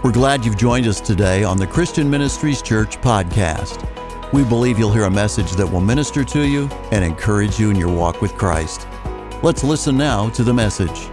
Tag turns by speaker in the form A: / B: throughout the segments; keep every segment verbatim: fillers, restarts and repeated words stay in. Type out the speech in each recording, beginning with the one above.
A: We're glad you've joined us today on the Christian Ministries Church podcast. We believe you'll hear a message that will minister to you and encourage you in your walk with Christ. Let's listen now to the message.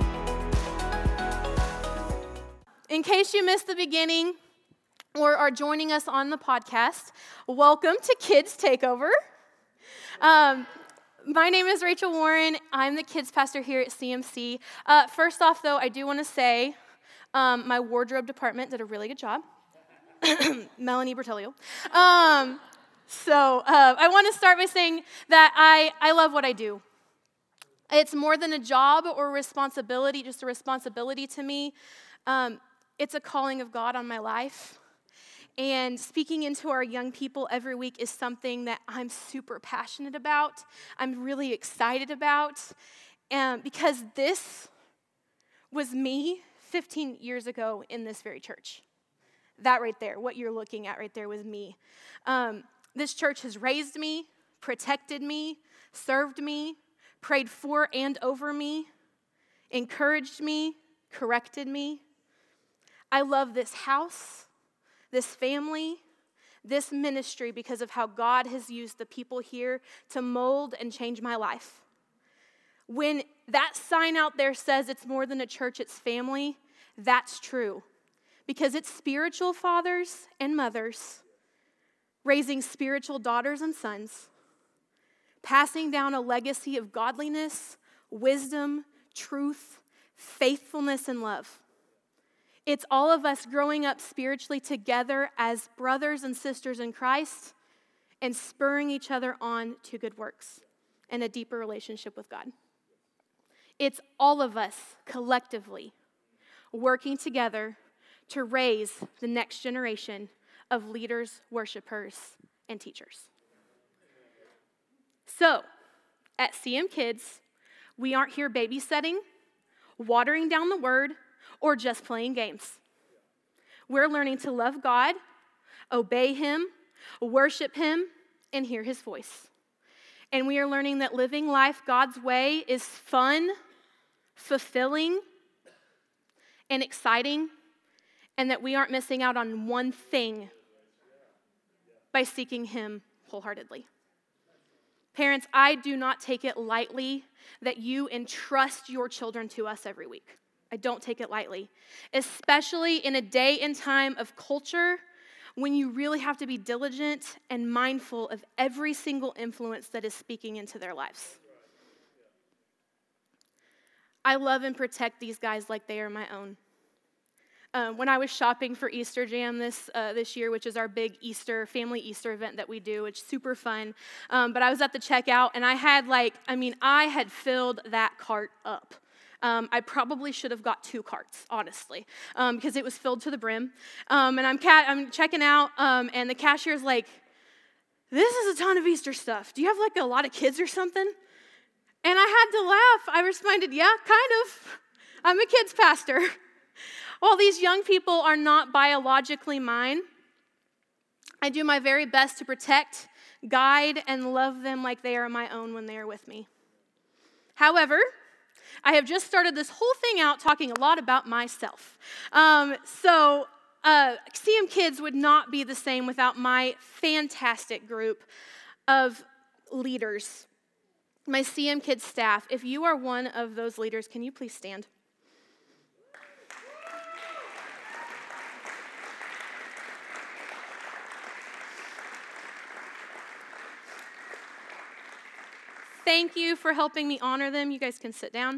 B: In case you missed the beginning or are joining us on the podcast, welcome to Kids Takeover. Um, my name is Rachel Warren. I'm the kids pastor here at C M C. Uh, first off, though, I do want to say um, my wardrobe department did a really good job. Melanie Bertolio. Um, so uh, I want to start by saying that I, I love what I do. It's more than a job or responsibility, just a responsibility to me. Um, it's a calling of God on my life. And speaking into our young people every week is something that I'm super passionate about. I'm really excited about. Um, because this was me fifteen years ago in this very church. That right there, what you're looking at right there was me. Um, this church has raised me, protected me, served me, prayed for and over me, encouraged me, corrected me. I love this house, this family, this ministry because of how God has used the people here to mold and change my life. When that sign out there says it's more than a church, it's family, that's true. Because it's spiritual fathers and mothers raising spiritual daughters and sons, passing down a legacy of godliness, wisdom, truth, faithfulness, and love. It's all of us growing up spiritually together as brothers and sisters in Christ and spurring each other on to good works and a deeper relationship with God. It's all of us collectively working together to raise the next generation of leaders, worshipers, and teachers. So, at C M Kids, we aren't here babysitting, watering down the word, or just playing games. We're learning to love God, obey Him, worship Him, and hear His voice. And we are learning that living life God's way is fun, fulfilling, and exciting, and that we aren't missing out on one thing by seeking Him wholeheartedly. Parents, I do not take it lightly that you entrust your children to us every week. I don't take it lightly, especially in a day and time of culture when you really have to be diligent and mindful of every single influence that is speaking into their lives. I love and protect these guys like they are my own. Um, when I was shopping for Easter Jam this uh, this year, which is our big Easter, family Easter event that we do, which is super fun, um, but I was at the checkout, and I had like, I mean, I had filled that cart up. Um, I probably should have got two carts, honestly, um, because it was filled to the brim. Um, and I'm ca- I'm checking out, um, and the cashier's like, "This is a ton of Easter stuff. Do you have like a lot of kids or something?" And I had to laugh. I responded, "Yeah, kind of. I'm a kids pastor." While these young people are not biologically mine, I do my very best to protect, guide, and love them like they are my own when they are with me. However, I have just started this whole thing out talking a lot about myself. Um, so uh, C M Kids would not be the same without my fantastic group of leaders, my C M Kids staff. If you are one of those leaders, can you please stand? Thank you for helping me honor them. You guys can sit down.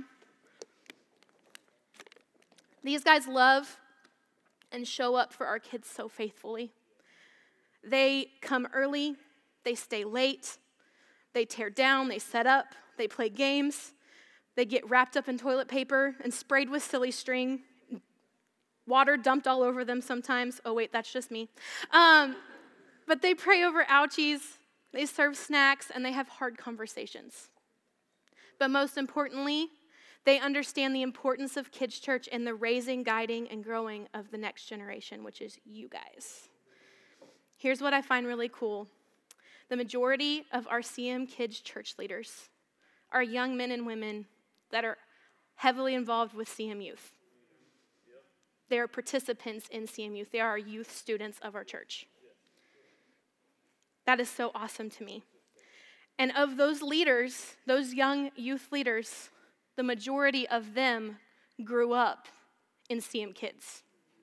B: These guys love and show up for our kids so faithfully. They come early, they stay late, they tear down, they set up, they play games, they get wrapped up in toilet paper and sprayed with silly string, water dumped all over them sometimes. Oh wait, that's just me. Um, but they pray over ouchies, they serve snacks, and they have hard conversations. But most importantly, they understand the importance of Kids Church in the raising, guiding, and growing of the next generation, which is you guys. Here's what I find really cool. The majority of our C M Kids church leaders are young men and women that are heavily involved with C M Youth. They are participants in C M Youth. They are our youth students of our church. That is so awesome to me. And of those leaders, those young youth leaders, the majority of them grew up in C M Kids.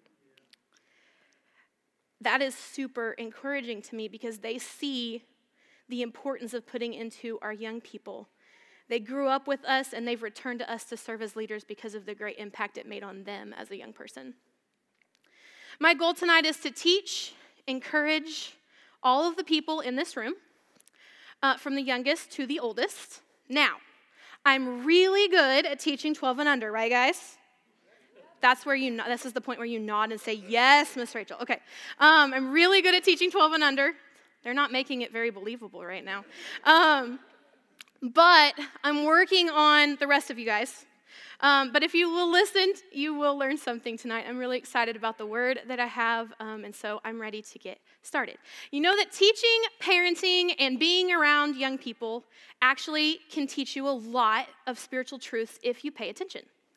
B: That is super encouraging to me because they see the importance of putting into our young people. They grew up with us and they've returned to us to serve as leaders because of the great impact it made on them as a young person. My goal tonight is to teach, encourage all of the people in this room, uh, from the youngest to the oldest. Now, I'm really good at teaching twelve and under, right, guys? That's where you, this is the point where you nod and say, yes, Miss Rachel. Okay, um, I'm really good at teaching twelve and under. They're not making it very believable right now. Um, but I'm working on the rest of you guys. Um, but if you will listen, you will learn something tonight. I'm really excited about the word that I have, um, and so I'm ready to get started. You know that teaching, parenting, and being around young people actually can teach you a lot of spiritual truths if you pay attention,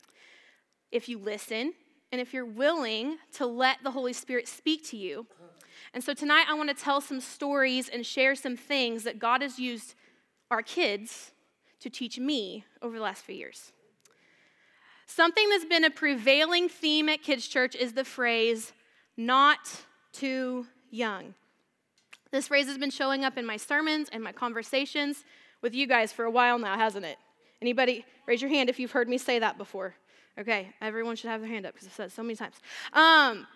B: if you listen, and if you're willing to let the Holy Spirit speak to you. And so tonight I want to tell some stories and share some things that God has used our kids to teach me over the last few years. Something that's been a prevailing theme at Kids Church is the phrase, not too young. This phrase has been showing up in my sermons and my conversations with you guys for a while now, hasn't it? Anybody, raise your hand if you've heard me say that before. Okay, everyone should have their hand up because I've said it so many times. Um,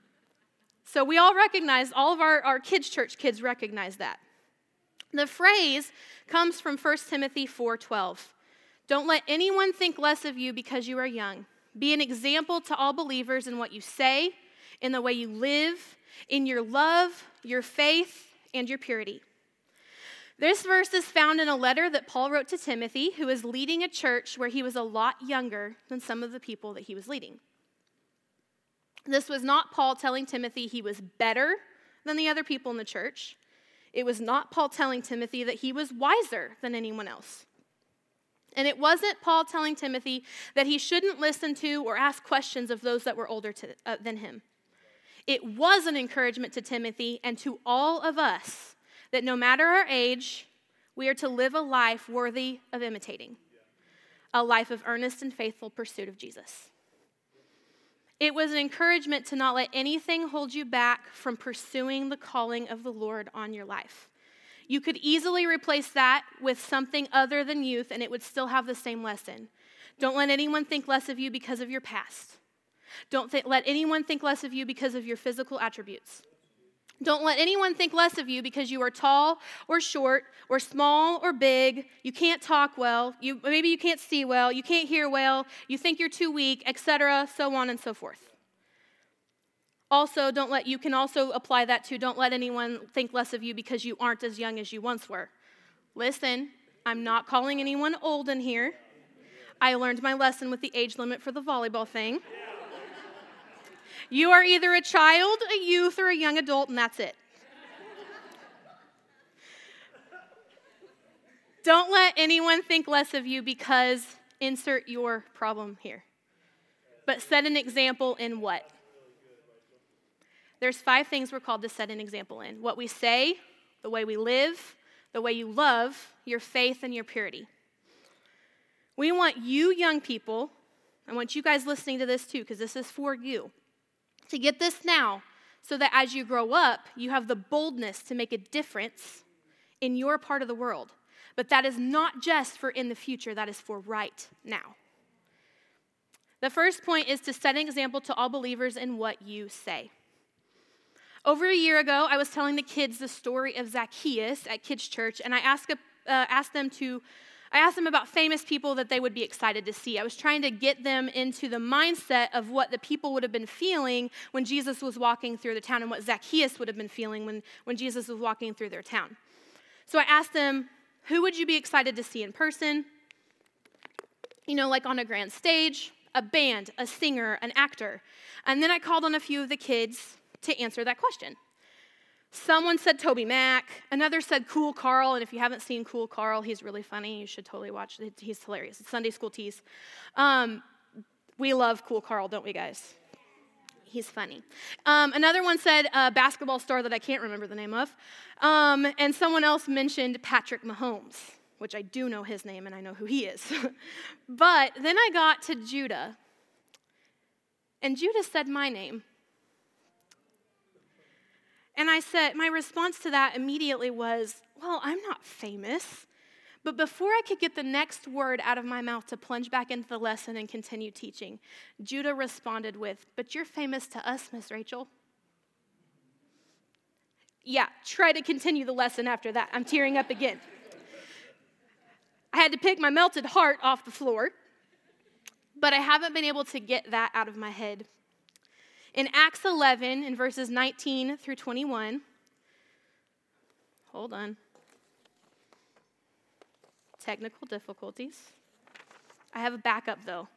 B: so we all recognize, all of our, our Kids Church kids recognize that. The phrase comes from First Timothy four twelve. Don't let anyone think less of you because you are young. Be an example to all believers in what you say, in the way you live, in your love, your faith, and your purity. This verse is found in a letter that Paul wrote to Timothy, who was leading a church where he was a lot younger than some of the people that he was leading. This was not Paul telling Timothy he was better than the other people in the church. It was not Paul telling Timothy that he was wiser than anyone else. And it wasn't Paul telling Timothy that he shouldn't listen to or ask questions of those that were older to, uh, than him. It was an encouragement to Timothy and to all of us that no matter our age, we are to live a life worthy of imitating, a life of earnest and faithful pursuit of Jesus. It was an encouragement to not let anything hold you back from pursuing the calling of the Lord on your life. You could easily replace that with something other than youth, and it would still have the same lesson. Don't let anyone think less of you because of your past. Don't th- let anyone think less of you because of your physical attributes. Don't let anyone think less of you because you are tall or short or small or big. You can't talk well. You maybe you can't see well. You can't hear well. You think you're too weak, et cetera, so on and so forth. Also, don't let you can also apply that to don't let anyone think less of you because you aren't as young as you once were. Listen, I'm not calling anyone old in here. I learned my lesson with the age limit for the volleyball thing. You are either a child, a youth, or a young adult, and that's it. Don't let anyone think less of you because insert your problem here. But set an example in what? There's five things we're called to set an example in. What we say, the way we live, the way you love, your faith, and your purity. We want you young people, I want you guys listening to this too, because this is for you, to get this now so that as you grow up, you have the boldness to make a difference in your part of the world. But that is not just for in the future, that is for right now. The first point is to set an example to all believers in what you say. Over a year ago, I was telling the kids the story of Zacchaeus at Kids Church, and I asked, uh, asked them to I asked them about famous people that they would be excited to see. I was trying to get them into the mindset of what the people would have been feeling when Jesus was walking through the town and what Zacchaeus would have been feeling when, when Jesus was walking through their town. So I asked them, who would you be excited to see in person? You know, like on a grand stage, a band, a singer, an actor. And then I called on a few of the kids to answer that question. Someone said Toby Mac, another said Cool Carl, and if you haven't seen Cool Carl, he's really funny. You should totally watch it. He's hilarious. It's Sunday School Tease. Um, we love Cool Carl, don't we, guys? He's funny. Um, another one said a basketball star that I can't remember the name of. Um, and someone else mentioned Patrick Mahomes, which I do know his name and I know who he is. But then I got to Judah, and Judah said my name. And I said, my response to that immediately was, well, I'm not famous. But before I could get the next word out of my mouth to plunge back into the lesson and continue teaching, Judah responded with, but you're famous to us, Miss Rachel. Yeah, try to continue the lesson after that. I'm tearing up again. I had to pick my melted heart off the floor, but I haven't been able to get that out of my head. In Acts eleven, in verses nineteen through twenty-one, hold on. Technical difficulties. I have a backup, though.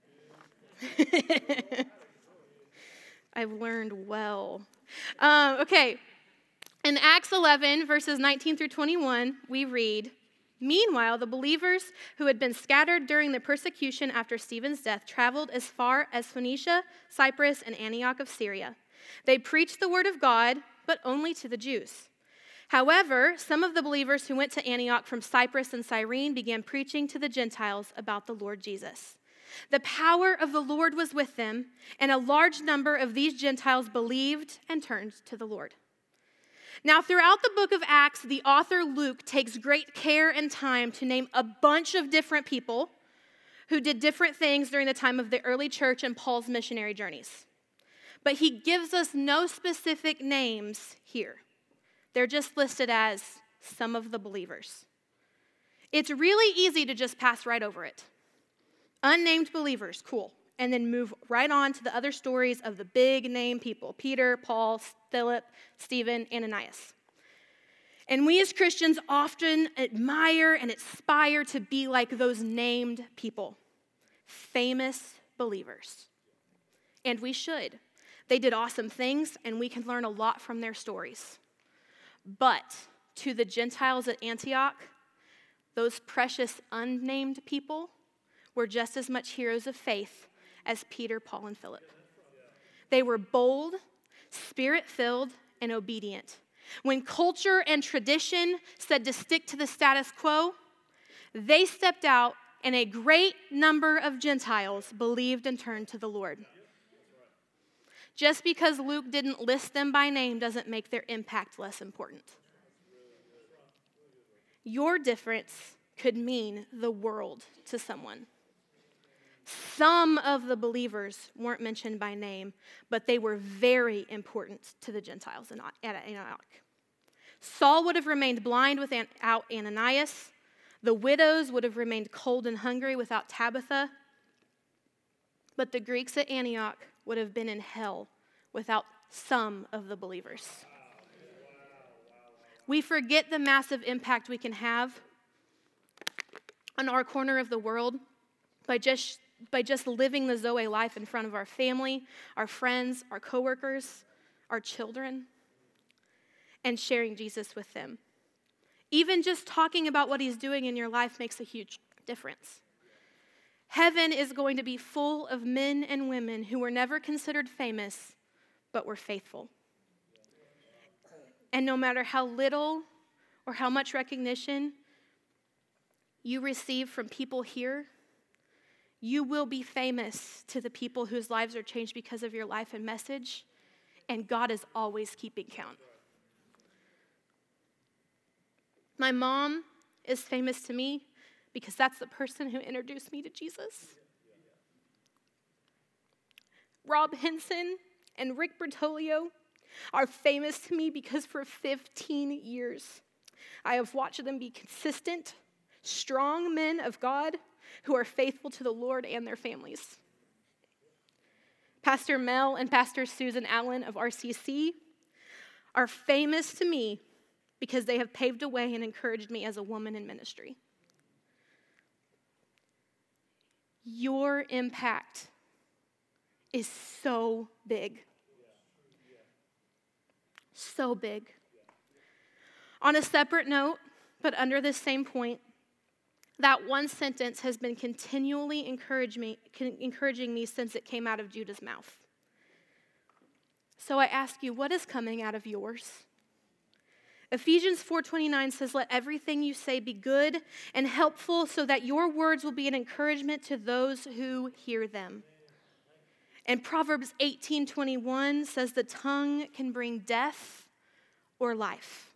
B: I've learned well. Um, okay. In Acts eleven, verses nineteen through twenty-one, we read, meanwhile, the believers who had been scattered during the persecution after Stephen's death traveled as far as Phoenicia, Cyprus, and Antioch of Syria. They preached the word of God, but only to the Jews. However, some of the believers who went to Antioch from Cyprus and Cyrene began preaching to the Gentiles about the Lord Jesus. The power of the Lord was with them, and a large number of these Gentiles believed and turned to the Lord. Now, throughout the book of Acts, the author Luke takes great care and time to name a bunch of different people who did different things during the time of the early church and Paul's missionary journeys. But he gives us no specific names here. They're just listed as some of the believers. It's really easy to just pass right over it. Unnamed believers, cool. And then move right on to the other stories of the big name people, Peter, Paul, Philip, Stephen, Ananias. And we as Christians often admire and aspire to be like those named people, famous believers. And we should. They did awesome things, and we can learn a lot from their stories. But to the Gentiles at Antioch, those precious unnamed people were just as much heroes of faith as Peter, Paul, and Philip. They were bold, spirit-filled, and obedient. When culture and tradition said to stick to the status quo, they stepped out, and a great number of Gentiles believed and turned to the Lord. Just because Luke didn't list them by name doesn't make their impact less important. Your difference could mean the world to someone. Some of the believers weren't mentioned by name, but they were very important to the Gentiles at Antioch. Saul would have remained blind without Ananias. The widows would have remained cold and hungry without Tabitha. But the Greeks at Antioch would have been in hell without some of the believers. We forget the massive impact we can have on our corner of the world by just by just living the Zoe life in front of our family, our friends, our coworkers, our children, and sharing Jesus with them. Even just talking about what he's doing in your life makes a huge difference. Heaven is going to be full of men and women who were never considered famous, but were faithful. And no matter how little or how much recognition you receive from people here, you will be famous to the people whose lives are changed because of your life and message, and God is always keeping count. My mom is famous to me because that's the person who introduced me to Jesus. Rob Henson and Rick Bertolio are famous to me because for fifteen years, I have watched them be consistent, strong men of God who are faithful to the Lord and their families. Pastor Mel and Pastor Susan Allen of R C C are famous to me because they have paved a way and encouraged me as a woman in ministry. Your impact is so big. So big. On a separate note, but under this same point, that one sentence has been continually encourage me, encouraging me since it came out of Judah's mouth. So I ask you, what is coming out of yours? Ephesians four twenty-nine says, let everything you say be good and helpful so that your words will be an encouragement to those who hear them. And Proverbs eighteen twenty-one says the tongue can bring death or life.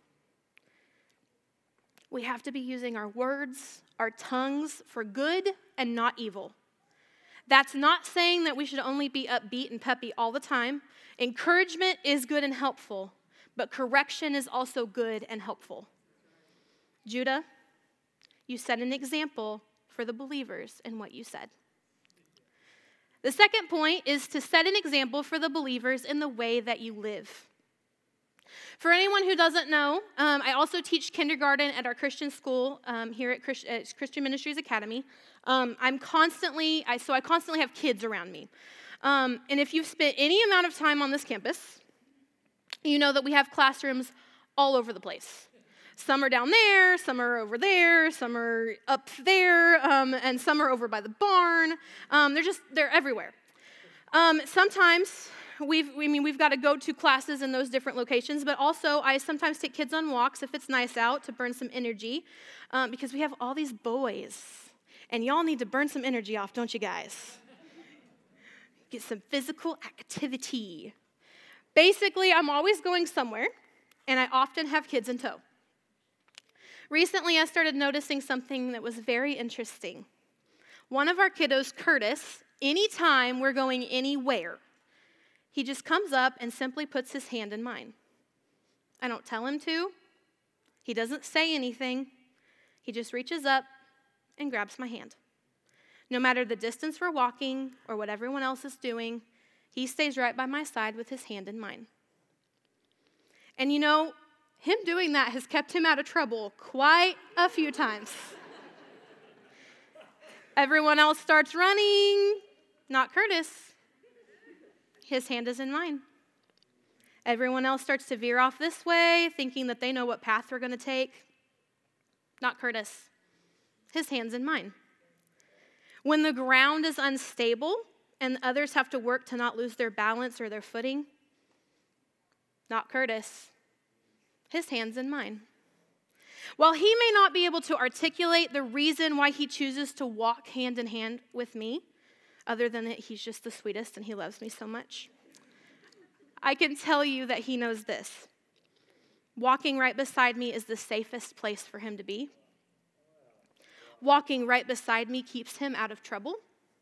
B: We have to be using our words, our tongues for good and not evil. That's not saying that we should only be upbeat and peppy all the time. Encouragement is good and helpful, but correction is also good and helpful. Judah, you set an example for the believers in what you said. The second point is to set an example for the believers in the way that you live. For anyone who doesn't know, um, I also teach kindergarten at our Christian school um, here at, Christ- at Christian Ministries Academy. Um, I'm constantly, I, so I constantly have kids around me. Um, and if you've spent any amount of time on this campus, you know that we have classrooms all over the place. Some are down there, some are over there, some are up there, um, and some are over by the barn. Um, they're just, they're everywhere. Um, sometimes we've, I mean, we've got to go to classes in those different locations, but also I sometimes take kids on walks if it's nice out to burn some energy, um, because we have all these boys, and y'all need to burn some energy off, don't you guys? Get some physical activity. Basically, I'm always going somewhere, and I often have kids in tow. Recently, I started noticing something that was very interesting. One of our kiddos, Curtis, anytime we're going anywhere, he just comes up and simply puts his hand in mine. I don't tell him to. He doesn't say anything. He just reaches up and grabs my hand. No matter the distance we're walking or what everyone else is doing, he stays right by my side with his hand in mine. And you know, him doing that has kept him out of trouble quite a few times. Everyone else starts running, not Curtis. His hand is in mine. Everyone else starts to veer off this way, thinking that they know what path we're going to take. Not Curtis. His hand's in mine. When the ground is unstable and others have to work to not lose their balance or their footing, not Curtis. His hand's in mine. While he may not be able to articulate the reason why he chooses to walk hand in hand with me, other than that he's just the sweetest and he loves me so much, I can tell you that he knows this. Walking right beside me is the safest place for him to be. Walking right beside me keeps him out of trouble.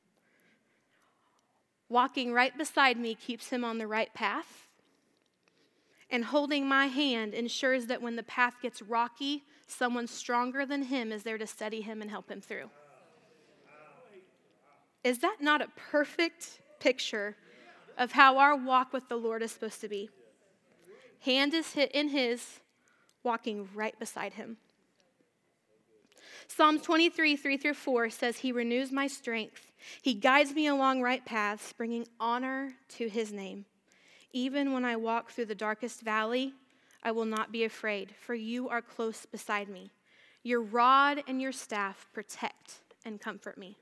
B: Walking right beside me keeps him on the right path. And holding my hand ensures that when the path gets rocky, someone stronger than him is there to steady him and help him through. Is that not a perfect picture of how our walk with the Lord is supposed to be? Hand is hit in his, walking right beside him. Psalms twenty-three, three through four says, he renews my strength. He guides me along right paths, bringing honor to his name. Even when I walk through the darkest valley, I will not be afraid, for you are close beside me. Your rod and your staff protect and comfort me.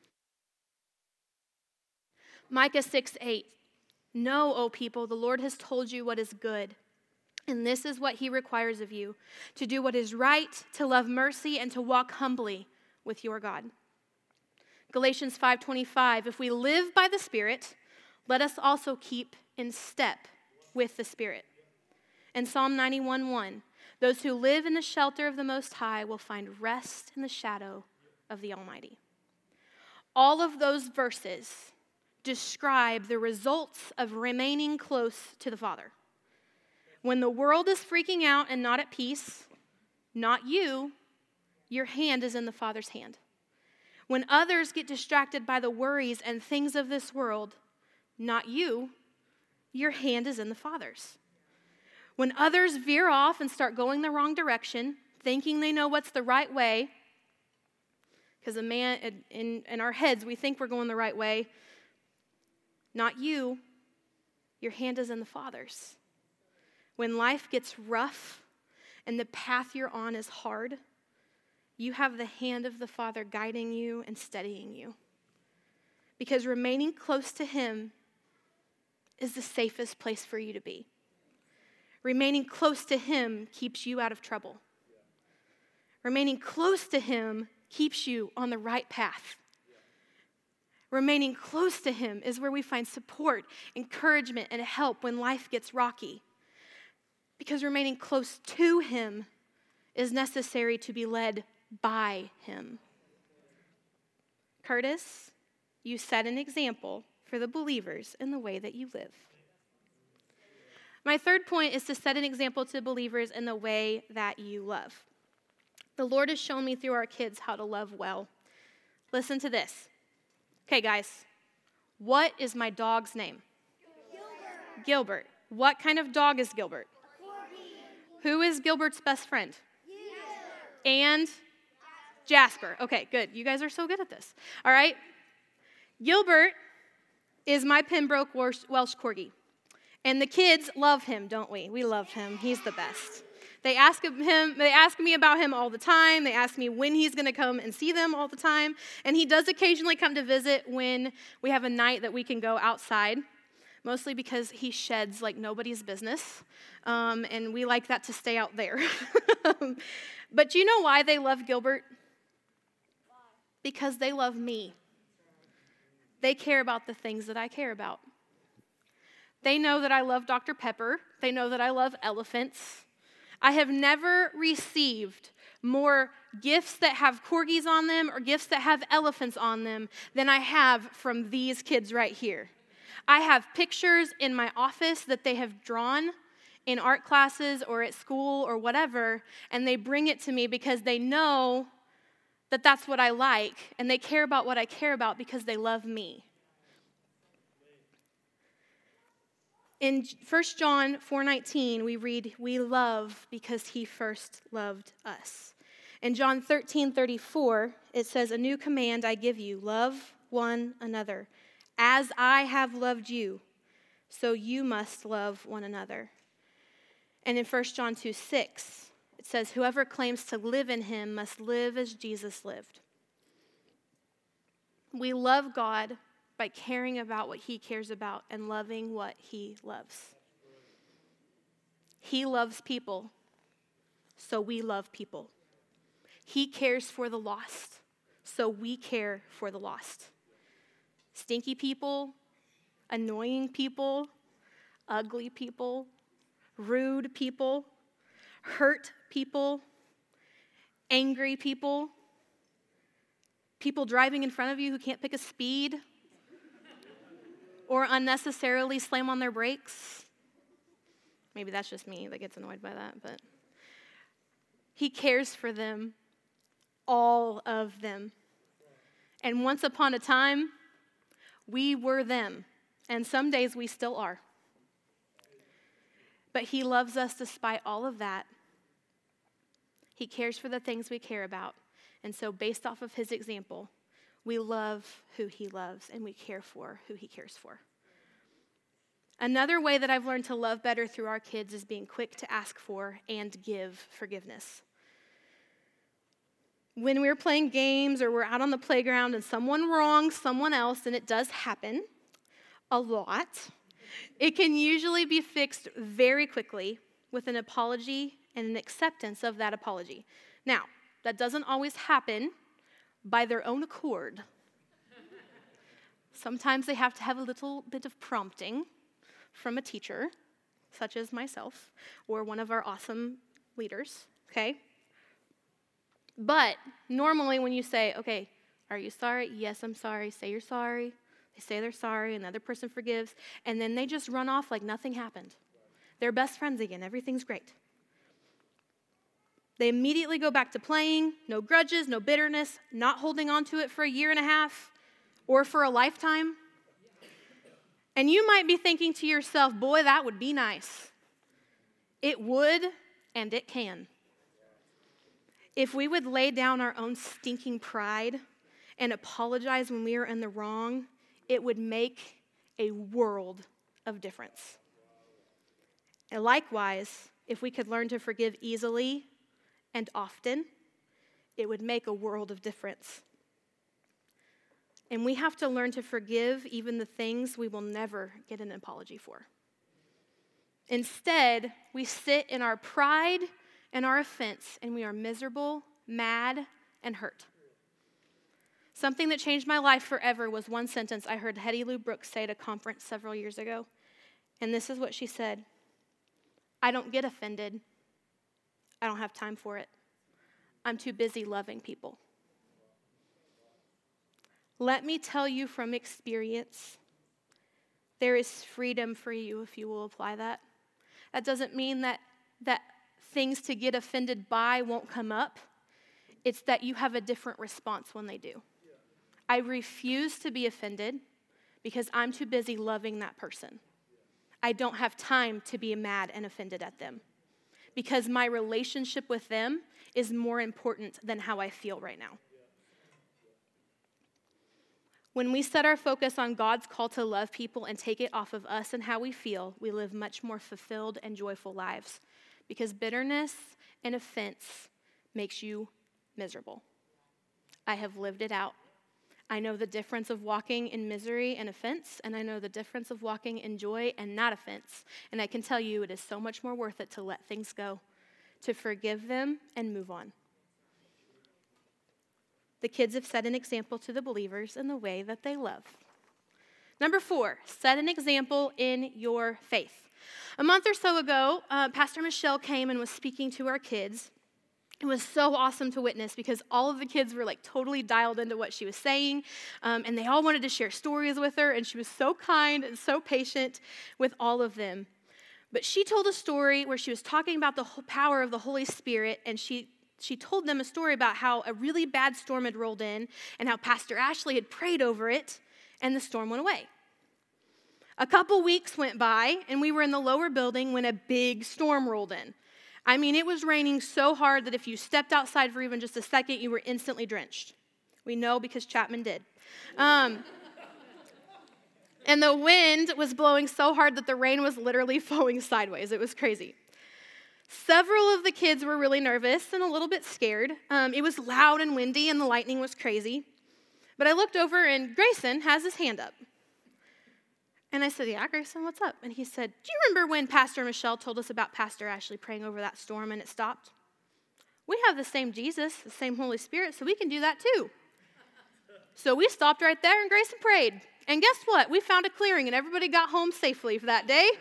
B: Micah six, eight. Know, O people, the Lord has told you what is good, and this is what he requires of you, to do what is right, to love mercy, and to walk humbly with your God. Galatians five twenty-five. If we live by the Spirit, let us also keep in step with the Spirit. And Psalm ninety-one, one, those who live in the shelter of the Most High will find rest in the shadow of the Almighty. All of those verses describe the results of remaining close to the Father. When the world is freaking out and not at peace, not you, your hand is in the Father's hand. When others get distracted by the worries and things of this world, not you, your hand is in the Father's. When others veer off and start going the wrong direction, thinking they know what's the right way, because a man in, in our heads, we think we're going the right way, not you, your hand is in the Father's. When life gets rough and the path you're on is hard, you have the hand of the Father guiding you and steadying you. Because remaining close to him is the safest place for you to be. Remaining close to him keeps you out of trouble. Remaining close to him keeps you on the right path. Remaining close to him is where we find support, encouragement, and help when life gets rocky. Because remaining close to him is necessary to be led by him. Curtis, you set an example for the believers in the way that you live. My third point is to set an example to believers in the way that you love. The Lord has shown me through our kids how to love well. Listen to this. Okay, guys, what is my dog's name? Gilbert. Gilbert. What kind of dog is Gilbert? Corgi. Who is Gilbert's best friend? Jasper. And Jasper. Okay, good. You guys are so good at this. All right. Gilbert is my Pembroke Welsh Corgi. And the kids love him, don't we? We love him. He's the best. They ask him, they ask me about him all the time. They ask me when he's going to come and see them all the time. And he does occasionally come to visit when we have a night that we can go outside, mostly because he sheds like nobody's business. Um, and we like that to stay out there. But do you know why they love Gilbert? Why? Because they love me. They care about the things that I care about. They know that I love Doctor Pepper. They know that I love elephants. I have never received more gifts that have corgis on them or gifts that have elephants on them than I have from these kids right here. I have pictures in my office that they have drawn in art classes or at school or whatever, and they bring it to me because they know that that's what I like, and they care about what I care about because they love me. In First John four nineteen, we read, we love because he first loved us. In John thirteen thirty-four, it says, a new command I give you, love one another. As I have loved you, so you must love one another. And in First John two six, it says, whoever claims to live in him must live as Jesus lived. We love God by caring about what he cares about and loving what he loves. He loves people, so we love people. He cares for the lost, so we care for the lost. Stinky people, annoying people, ugly people, rude people, hurt people, angry people, people driving in front of you who can't pick a speed, or unnecessarily slam on their brakes. Maybe that's just me that gets annoyed by that, but he cares for them, all of them. And once upon a time, we were them, and some days we still are. But he loves us despite all of that. He cares for the things we care about. And so based off of his example, we love who he loves, and we care for who he cares for. Another way that I've learned to love better through our kids is being quick to ask for and give forgiveness. When we're playing games or we're out on the playground and someone wrongs someone else, and it does happen a lot, it can usually be fixed very quickly with an apology and an acceptance of that apology. Now, that doesn't always happen by their own accord. Sometimes they have to have a little bit of prompting from a teacher, such as myself, or one of our awesome leaders, okay? But normally when you say, okay, are you sorry? Yes, I'm sorry. Say you're sorry. They say they're sorry, and the other person forgives, and then they just run off like nothing happened. They're best friends again. Everything's great. They immediately go back to playing, no grudges, no bitterness, not holding on to it for a year and a half or for a lifetime. And you might be thinking to yourself, boy, that would be nice. It would, and it can. If we would lay down our own stinking pride and apologize when we are in the wrong, it would make a world of difference. And likewise, if we could learn to forgive easily and often, it would make a world of difference. And we have to learn to forgive even the things we will never get an apology for. Instead, we sit in our pride and our offense, and we are miserable, mad, and hurt. Something that changed my life forever was one sentence I heard Hetty Lou Brooks say at a conference several years ago. And this is what she said: I don't get offended. I don't have time for it. I'm too busy loving people. Let me tell you from experience, there is freedom for you if you will apply that. That doesn't mean that, that things to get offended by won't come up. It's that you have a different response when they do. I refuse to be offended because I'm too busy loving that person. I don't have time to be mad and offended at them because my relationship with them is more important than how I feel right now. When we set our focus on God's call to love people and take it off of us and how we feel, we live much more fulfilled and joyful lives because bitterness and offense makes you miserable. I have lived it out. I know the difference of walking in misery and offense, and I know the difference of walking in joy and not offense. And I can tell you it is so much more worth it to let things go, to forgive them and move on. The kids have set an example to the believers in the way that they love. Number four, set an example in your faith. A month or so ago, uh, Pastor Michelle came and was speaking to our kids. It was so awesome to witness because all of the kids were like totally dialed into what she was saying, um, and they all wanted to share stories with her, and she was so kind and so patient with all of them. But she told a story where she was talking about the whole power of the Holy Spirit, and she She told them a story about how a really bad storm had rolled in and how Pastor Ashley had prayed over it, and the storm went away. A couple weeks went by, and we were in the lower building when a big storm rolled in. I mean, it was raining so hard that if you stepped outside for even just a second, you were instantly drenched. We know because Chapman did. Um, and the wind was blowing so hard that the rain was literally flowing sideways. It was crazy. Several of the kids were really nervous and a little bit scared. Um, it was loud and windy, and the lightning was crazy. But I looked over, and Grayson has his hand up. And I said, yeah, Grayson, what's up? And he said, do you remember when Pastor Michelle told us about Pastor Ashley praying over that storm and it stopped? We have the same Jesus, the same Holy Spirit, so we can do that too. So we stopped right there, and Grayson prayed. And guess what? We found a clearing, and everybody got home safely for that day.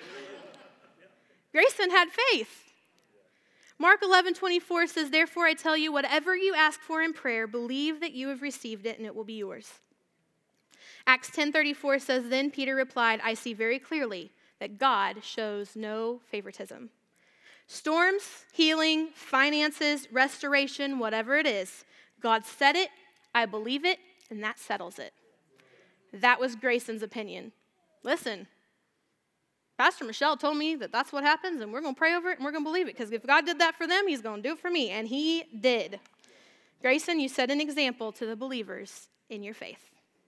B: Grayson had faith. Mark eleven twenty-four says, therefore I tell you, whatever you ask for in prayer, believe that you have received it and it will be yours. Acts ten thirty-four says, then Peter replied, I see very clearly that God shows no favoritism. Storms, healing, finances, restoration, whatever it is, God said it, I believe it, and that settles it. That was Grayson's opinion. Listen, Pastor Michelle told me that that's what happens, and we're going to pray over it, and we're going to believe it, because if God did that for them, he's going to do it for me, and he did. Grayson, you set an example to the believers in your faith.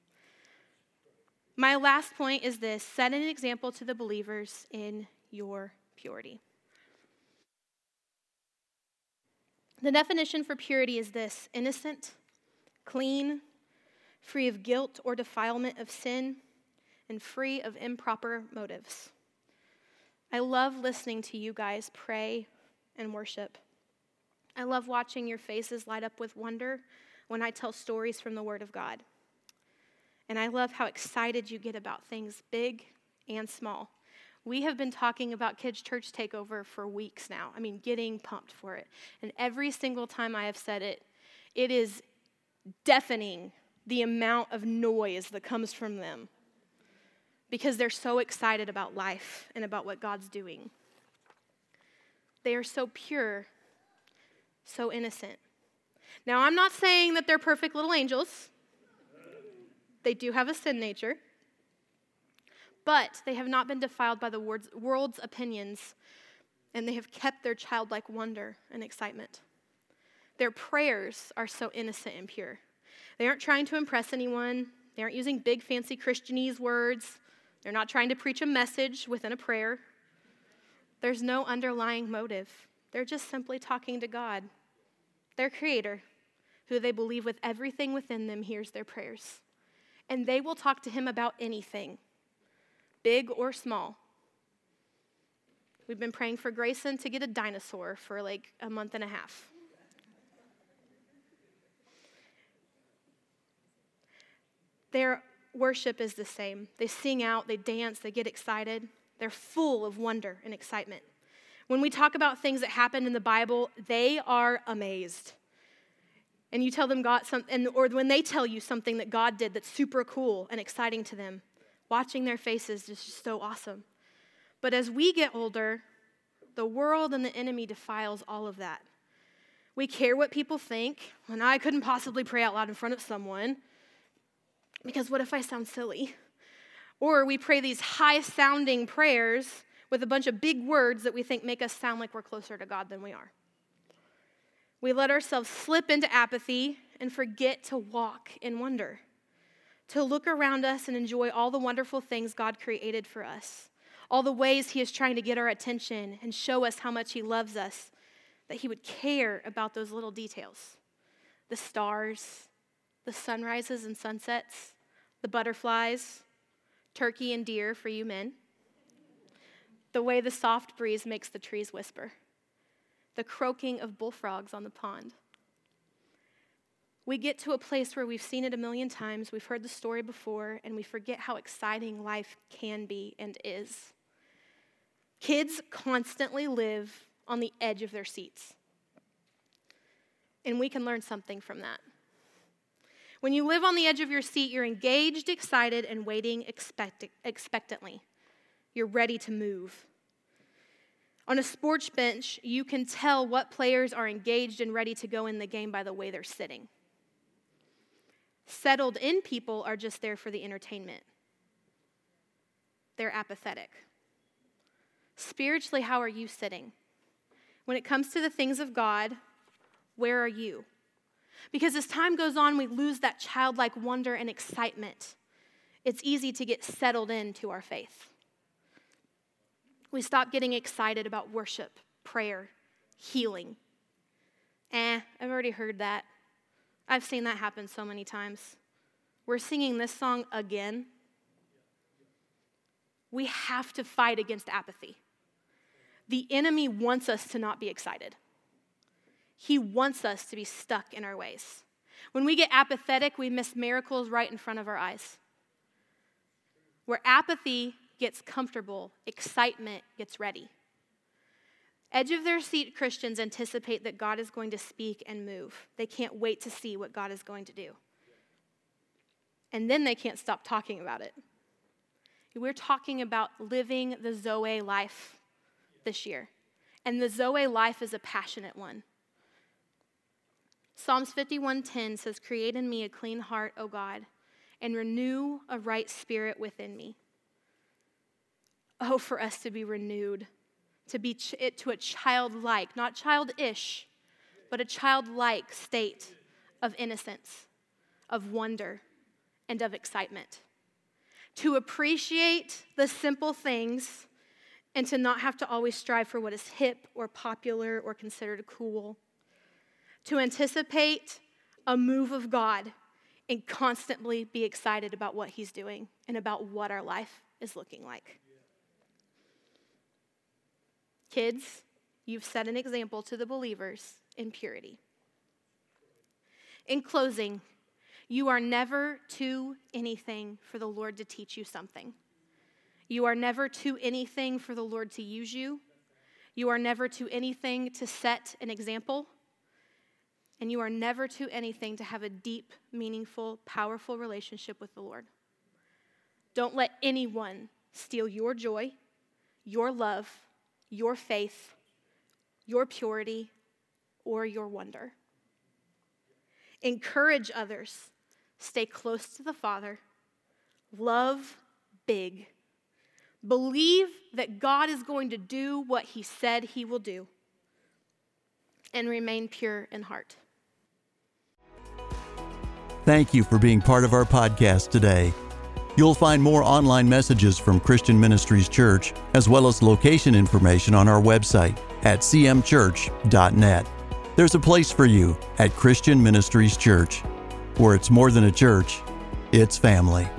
B: My last point is this: set an example to the believers in your purity. The definition for purity is this: innocent, clean, free of guilt or defilement of sin, and free of improper motives. I love listening to you guys pray and worship. I love watching your faces light up with wonder when I tell stories from the Word of God. And I love how excited you get about things big and small. We have been talking about Kids Church Takeover for weeks now. I mean, getting pumped for it. And every single time I have said it, it is deafening the amount of noise that comes from them, because they're so excited about life and about what God's doing. They are so pure, so innocent. Now, I'm not saying that they're perfect little angels. They do have a sin nature, but they have not been defiled by the world's opinions, and they have kept their childlike wonder and excitement. Their prayers are so innocent and pure. They aren't trying to impress anyone. They aren't using big, fancy Christianese words. They're not trying to preach a message within a prayer. There's no underlying motive. They're just simply talking to God, their Creator, who they believe with everything within them hears their prayers. and they will talk to him about anything, big or small. We've been praying for Grayson to get a dinosaur for like a month and a half. Their worship is the same. They sing out, they dance, they get excited. They're full of wonder and excitement. When we talk about things that happened in the Bible, they are amazed. And you tell them God something, or when they tell you something that God did that's super cool and exciting to them, watching their faces is just so awesome. But as we get older, the world and the enemy defiles all of that. We care what people think, and I couldn't possibly pray out loud in front of someone, because what if I sound silly? Or we pray these high-sounding prayers with a bunch of big words that we think make us sound like we're closer to God than we are. We let ourselves slip into apathy and forget to walk in wonder, to look around us and enjoy all the wonderful things God created for us, all the ways he is trying to get our attention and show us how much he loves us, that he would care about those little details. The stars, the sunrises and sunsets, the butterflies, turkey and deer for you men, the way the soft breeze makes the trees whisper, the croaking of bullfrogs on the pond. We get to a place where we've seen it a million times, we've heard the story before, and we forget how exciting life can be and is. Kids constantly live on the edge of their seats, and we can learn something from that. When you live on the edge of your seat, you're engaged, excited, and waiting expect- expectantly. You're ready to move. On a sports bench, you can tell what players are engaged and ready to go in the game by the way they're sitting. Settled in people are just there for the entertainment. They're apathetic. Spiritually, how are you sitting? When it comes to the things of God, where are you? Because as time goes on, we lose that childlike wonder and excitement. It's easy to get settled into our faith. We stop getting excited about worship, prayer, healing. Eh, I've already heard that. I've seen that happen so many times. We're singing this song again. We have to fight against apathy. The enemy wants us to not be excited. He wants us to be stuck in our ways. When we get apathetic, we miss miracles right in front of our eyes. Where apathy gets comfortable, excitement gets ready. Edge of their seat Christians anticipate that God is going to speak and move. They can't wait to see what God is going to do. And then they can't stop talking about it. We're talking about living the Zoe life this year. And the Zoe life is a passionate one. Psalms fifty-one ten says, "Create in me a clean heart, O God, and renew a right spirit within me." Oh, for us to be renewed, to be ch- to a childlike, not childish, but a childlike state of innocence, of wonder, and of excitement. To appreciate the simple things and to not have to always strive for what is hip or popular or considered cool. To anticipate a move of God and constantly be excited about what he's doing and about what our life is looking like. Kids, you've set an example to the believers in purity. In closing, you are never too anything for the Lord to teach you something. You are never too anything for the Lord to use you. You are never too anything to set an example. And you are never too anything to have a deep, meaningful, powerful relationship with the Lord. Don't let anyone steal your joy, your love, your faith, your purity, or your wonder. Encourage others. Stay close to the Father. Love big. Believe that God is going to do what he said he will do. And remain pure in heart.
A: Thank you for being part of our podcast today. You'll find more online messages from Christian Ministries Church, as well as location information on our website at c m church dot net. There's a place for you at Christian Ministries Church, where it's more than a church, it's family.